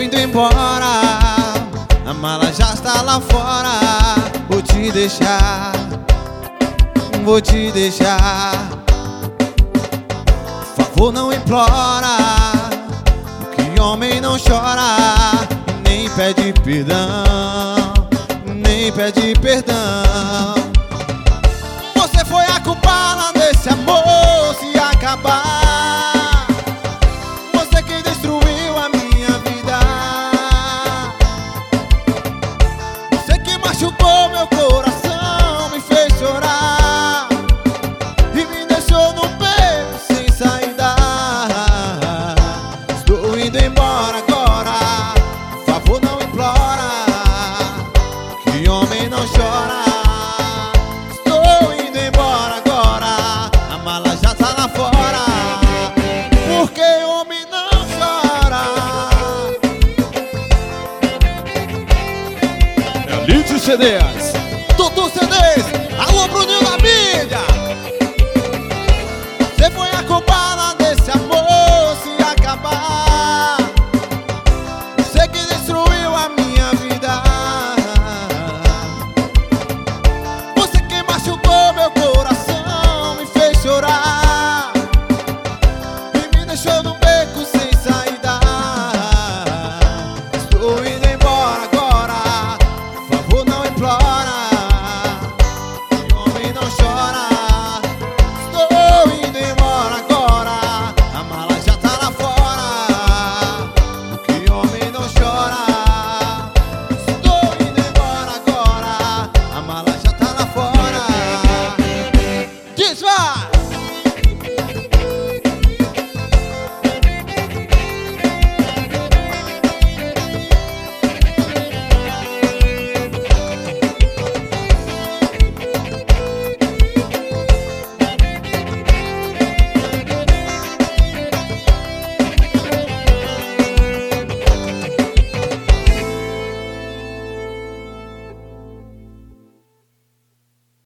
indo embora, a mala já está lá fora. Vou te deixar, vou te deixar. Por favor, não implora, que homem não chora, nem pede perdão, nem pede perdão. Você foi a culpada desse amor se acabar. Você que destruiu a minha vida. Você que machucou meu coração, me fez chorar e me deixou num beco sem saída. Estou indo embora agora, por favor não implora, que homem não chora. Elite CDs, Tutu CDs, alô Bruninho da mídia. Você foi a culpada desse amor se acabar. Você que destruiu a minha vida. Você que machucou meu coração, me fez chorar e me deixou num beco sem saída. Estou indo embora agora, por favor não implora, que homem não chora. Estou indo embora agora, a mala já tá lá fora, que homem não chora. Estou indo embora agora, a mala já tá lá fora. Diz vai!